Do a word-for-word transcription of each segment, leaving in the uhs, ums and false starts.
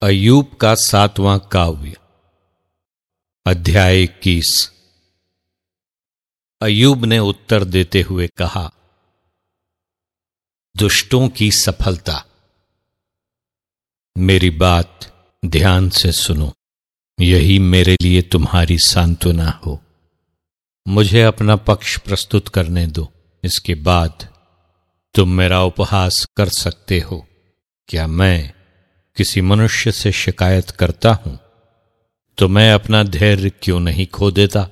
अय्यूब का सातवां काव्य, अध्याय इक्कीस। अय्यूब ने उत्तर देते हुए कहा, दुष्टों की सफलता। मेरी बात ध्यान से सुनो, यही मेरे लिए तुम्हारी सांत्वना हो। मुझे अपना पक्ष प्रस्तुत करने दो, इसके बाद तुम मेरा उपहास कर सकते हो। क्या मैं किसी मनुष्य से शिकायत करता हूं तो मैं अपना धैर्य क्यों नहीं खो देता?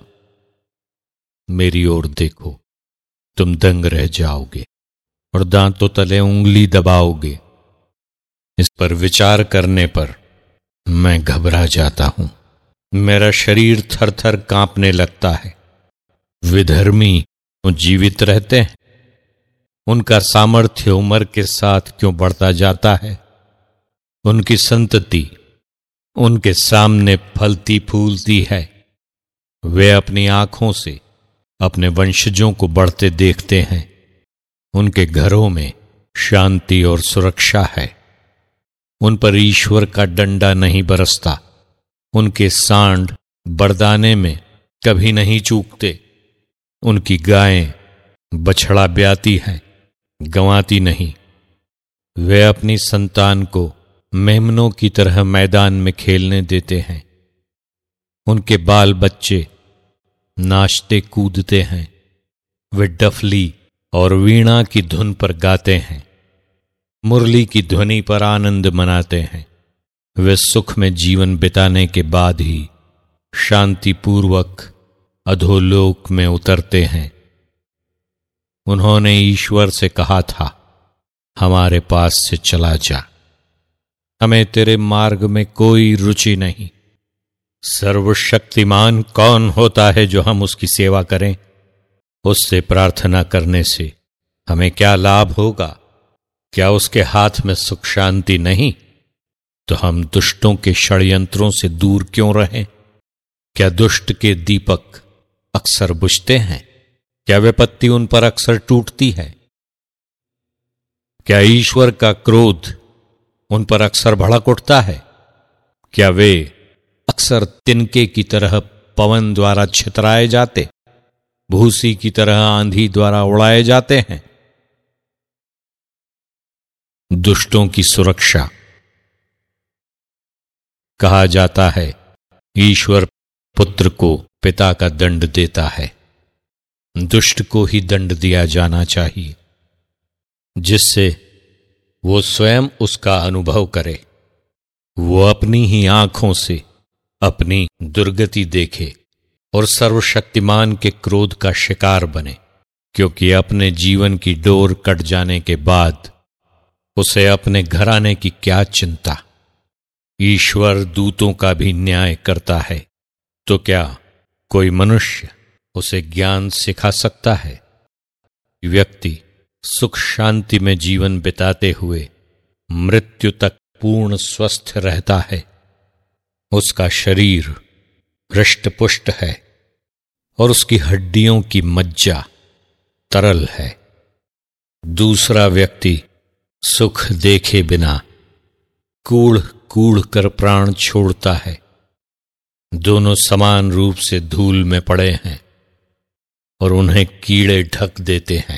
मेरी ओर देखो, तुम दंग रह जाओगे और दांतों तले उंगली दबाओगे। इस पर विचार करने पर मैं घबरा जाता हूं, मेरा शरीर थर थर कांपने लगता है। विधर्मी तो जीवित रहते हैं, उनका सामर्थ्य उम्र के साथ क्यों बढ़ता जाता है? उनकी संतति उनके सामने फलती फूलती है। वे अपनी आंखों से अपने वंशजों को बढ़ते देखते हैं। उनके घरों में शांति और सुरक्षा है। उन पर ईश्वर का डंडा नहीं बरसता। उनके सांड बरदाने में कभी नहीं चूकते। उनकी गायें बछड़ा ब्याती हैं, गंवाती नहीं। वे अपनी संतान को मेमनों की तरह मैदान में खेलने देते हैं। उनके बाल बच्चे नाचते कूदते हैं। वे डफली और वीणा की धुन पर गाते हैं, मुरली की ध्वनि पर आनंद मनाते हैं। वे सुख में जीवन बिताने के बाद ही शांतिपूर्वक अधोलोक में उतरते हैं। उन्होंने ईश्वर से कहा था, हमारे पास से चला जा, हमें तेरे मार्ग में कोई रुचि नहीं। सर्वशक्तिमान कौन होता है जो हम उसकी सेवा करें? उससे प्रार्थना करने से हमें क्या लाभ होगा? क्या उसके हाथ में सुख शांति नहीं? तो हम दुष्टों के षड्यंत्रों से दूर क्यों रहें? क्या दुष्ट के दीपक अक्सर बुझते हैं? क्या विपत्ति उन पर अक्सर टूटती है? क्या ईश्वर का क्रोध उन पर अक्सर भड़क उठता है? क्या वे अक्सर तिनके की तरह पवन द्वारा छितराए जाते, भूसी की तरह आंधी द्वारा उड़ाए जाते हैं? दुष्टों की सुरक्षा। कहा जाता है, ईश्वर पुत्र को पिता का दंड देता है। दुष्ट को ही दंड दिया जाना चाहिए, जिससे वो स्वयं उसका अनुभव करे। वो अपनी ही आंखों से अपनी दुर्गति देखे और सर्वशक्तिमान के क्रोध का शिकार बने, क्योंकि अपने जीवन की डोर कट जाने के बाद उसे अपने घराने की क्या चिंता। ईश्वर दूतों का भी न्याय करता है, तो क्या कोई मनुष्य उसे ज्ञान सिखा सकता है? व्यक्ति सुख शांति में जीवन बिताते हुए मृत्यु तक पूर्ण स्वस्थ रहता है। उसका शरीर हृष्टपुष्ट है और उसकी हड्डियों की मज्जा तरल है। दूसरा व्यक्ति सुख देखे बिना कूढ़ कूढ़ कर प्राण छोड़ता है। दोनों समान रूप से धूल में पड़े हैं और उन्हें कीड़े ढक देते हैं।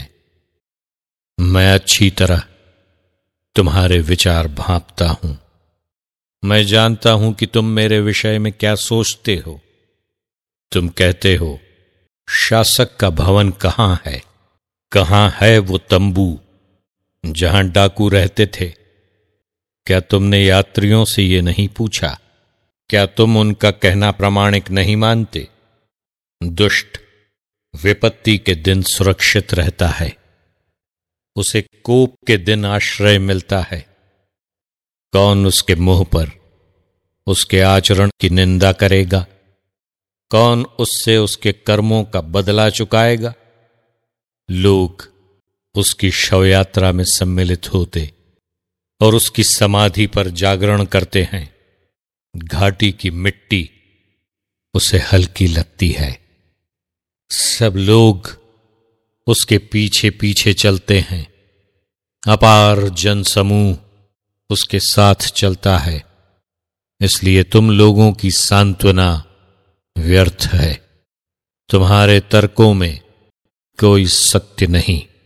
मैं अच्छी तरह तुम्हारे विचार भांपता हूं। मैं जानता हूं कि तुम मेरे विषय में क्या सोचते हो। तुम कहते हो, शासक का भवन कहां है? कहां है वो तंबू जहां डाकू रहते थे? क्या तुमने यात्रियों से ये नहीं पूछा? क्या तुम उनका कहना प्रामाणिक नहीं मानते? दुष्ट विपत्ति के दिन सुरक्षित रहता है, उसे कोप के दिन आश्रय मिलता है। कौन उसके मुंह पर उसके आचरण की निंदा करेगा? कौन उससे उसके कर्मों का बदला चुकाएगा? लोग उसकी शव यात्रा में सम्मिलित होते और उसकी समाधि पर जागरण करते हैं। घाटी की मिट्टी उसे हल्की लगती है। सब लोग उसके पीछे पीछे चलते हैं। अपार जनसमूह उसके साथ चलता है। इसलिए तुम लोगों की सांत्वना व्यर्थ है। तुम्हारे तर्कों में कोई सत्य नहीं।